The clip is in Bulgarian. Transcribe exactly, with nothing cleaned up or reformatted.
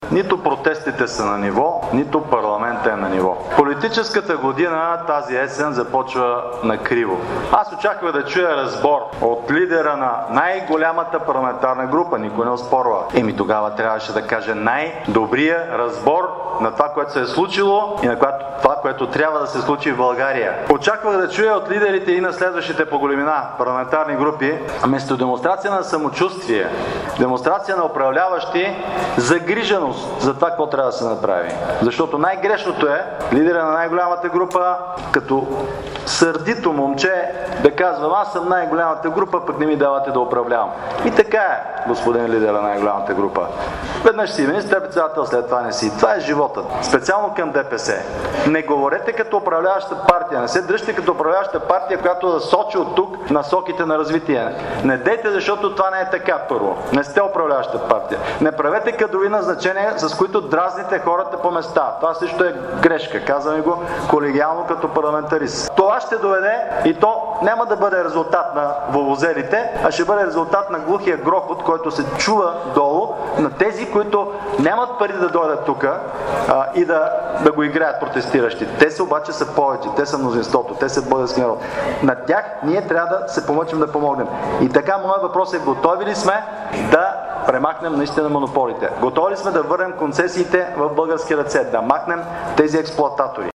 Нито протестите са на ниво, нито парламентът е на ниво. Политическата година тази есен започва на криво. Аз очаквах да чуя разбор от лидера на най-голямата парламентарна група, никой не оспорва. Еми тогава трябваше да каже най-добрия разбор на това, което се е случило и на това, което трябва да се случи в България. Очаквах да чуя от лидерите и на следващите по големина парламентарни групи, вместо демонстрация на самочувствие, демонстрация на управляващи, загриженост за това, какво трябва да се направи. Защото най-грешното е лидера на най-голямата група, като сърдито момче, да казвам, аз съм най-голямата група, пък не ми давате да управлявам. И така е, господин лидер на най-голямата група. Веднъж си министър-председател, след това не си. Това е животът. Специално към ДПС. Не говорете като управляваща партия, не се дръжте като управляваща партия, която да сочи от тук насоките на развитие. Не дейте, защото това не е така, първо. Не сте управляваща партия. Не правете кадрови назначения, с които дразните хората по места. Това също е грешка. Казваме го колегиално като парламентарист. Това ще доведе и то няма да бъде резултат на вувузелите, а ще бъде резултат на глухия грохот, който се чува долу на тези, които нямат пари да дойдат тук и да, да го играят протестиращи. Те са обаче са повече, те са мнозинството, те са български народ. На тях ние трябва да се помъчим да помогнем. И така, моят въпрос е: готови ли сме да премахнем наистина монополите? Готови ли сме да върнем концесиите в български ръце, да махнем тези експлоататори?